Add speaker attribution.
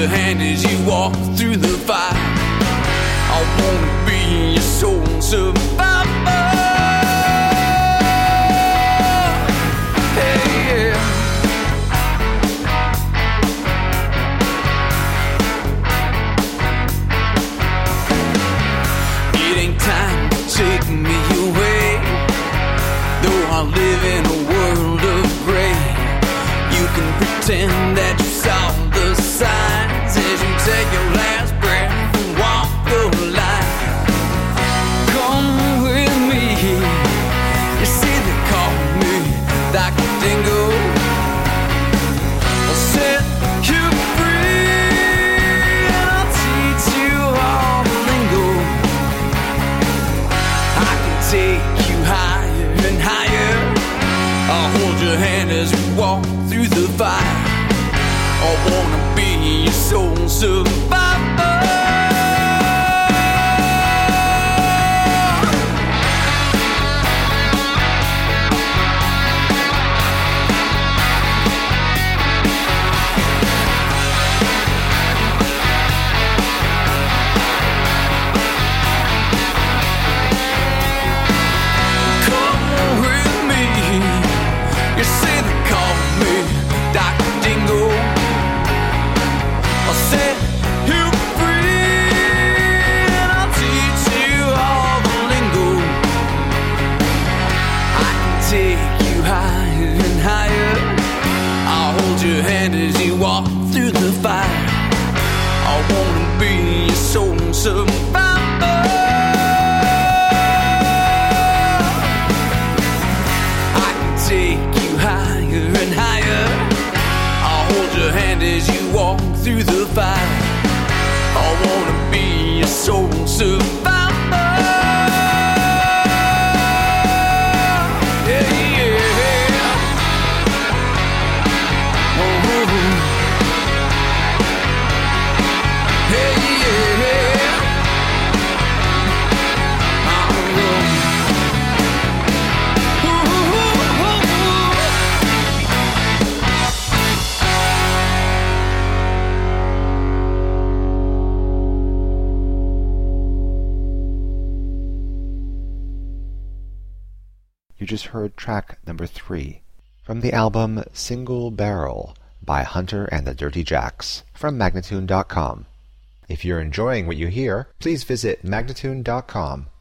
Speaker 1: your hand as you walk through the fire. I wanna be your soul survivor. Hey, yeah. It ain't time to take me away, though I live in a world of gray. You can pretend that you saw the signs as you take your last breath and walk the line. Come with me. You see they call me Dr. Dingo. I'll set you free and I'll teach you all the lingo. I can take you higher and higher. I'll hold your hand as we walk through the fire. I wanna be your soul survivor. Come with me. You say they call me Dr. Dingo. I'll set you free and I'll teach you all the lingo. I can take you higher and higher. I'll hold your hand as you walk through the fire. I wanna be your soul survivor. I can take you higher and higher. I'll hold your hand as you walk through the fire. I wanna be your soul survivor. Yeah, yeah. Oh, hey, yeah.
Speaker 2: You just heard track number 3 from the album Single Barrel by Hunter and the Dirty Jacks from Magnatune.com. If you're enjoying what you hear, please visit Magnatune.com